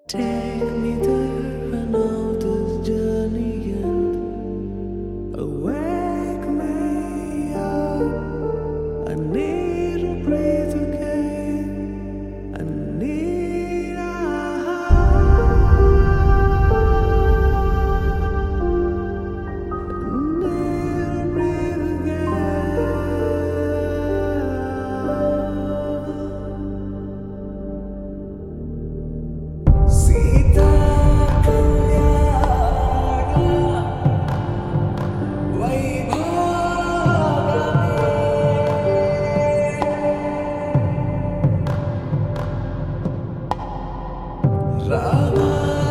Take me there, I know this journey ends. Wake me up, I need to breathe again. I need a breathe again. Sita Rama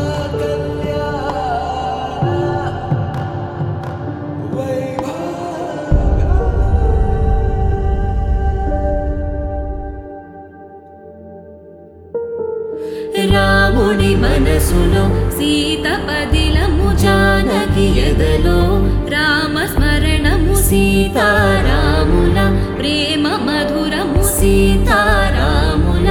రాముని మనసులో సీత పదిలము జానకి ఎదలో రామస్మరణము సీతారాముల ప్రేమ మధురము సీతారాముల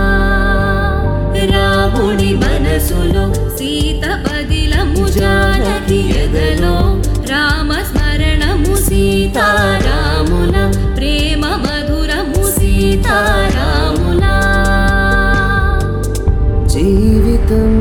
రాముని మనసులో సీత పదిలము జానకి ఎదలో రామస్మరణము సీతారాముల ప్రేమ మధురము సీతారాముల జీవితం